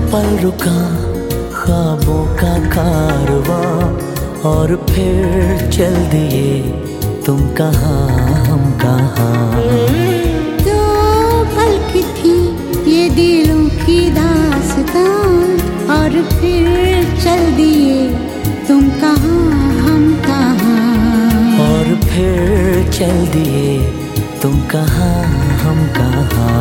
पल रुका ख्वाबों का कारवां और फिर चल दिए तुम कहाँ हम कहाँ। दो पल की थी ये दिलों की दास्तां और फिर चल दिए तुम कहाँ हम कहाँ। और फिर चल दिए तुम कहाँ हम कहाँ।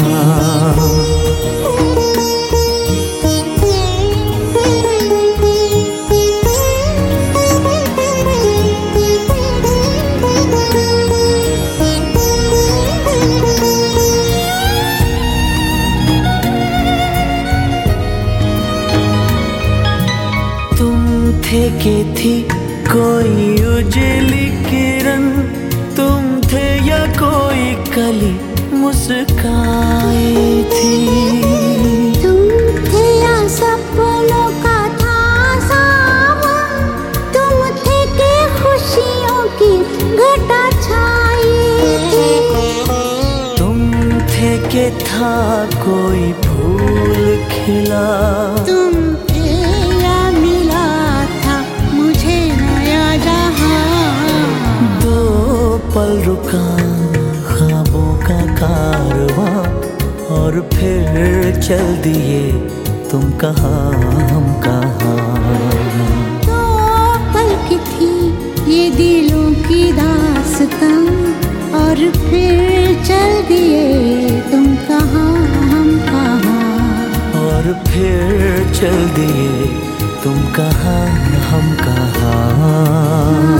थे कि थी कोई उजली किरण, तुम थे या कोई कली मुस्काई थी। तुम थे या सपनों का था सावन, तुम थे कि खुशियों की घटा छाई थी। तुम थे कि था कोई फूल खिला, तुम पल रुका ख्वाबों का कारवां और फिर चल दिए तुम कहाँ हम कहाँ। दो पल की थी ये दिलों की दास्तां और फिर चल दिए तुम कहाँ हम कहाँ। और फिर चल दिए तुम कहाँ हम कहाँ।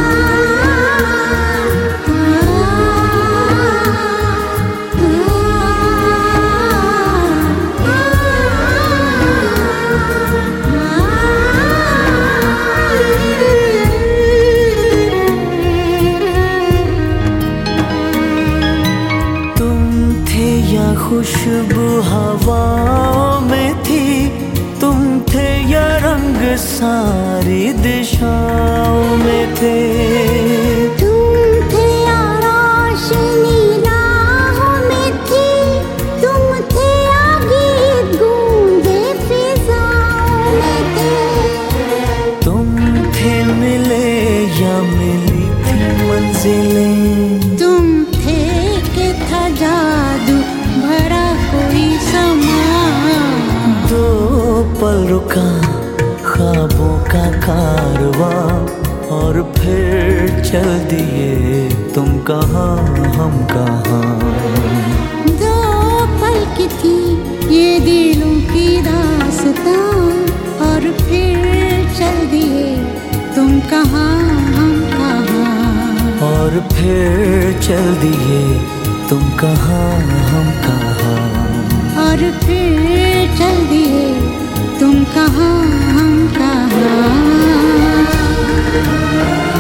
खुशबू हवाओं में थी, तुम थे या रंग सारी दिशाओं में थे। तुम थे या रोशनी राहों में थी, तुम थे या गीत गूंजे फिजाओं में थे। तुम थे मिले या मिली थी मंजिलें, तुम थे कि था जादू भरा कोई समा। दो पल रुका ख्वाबों का कारवां और फिर चल दिए तुम कहाँ हम कहाँ। दो पल की थी ये दिलों की दास्तां और फिर चल दिए तुम कहाँ हम कहाँ। और फिर चल दिए तुम कहाँ हम कहाँ। और फिर चल दिए तुम कहाँ हम कहाँ।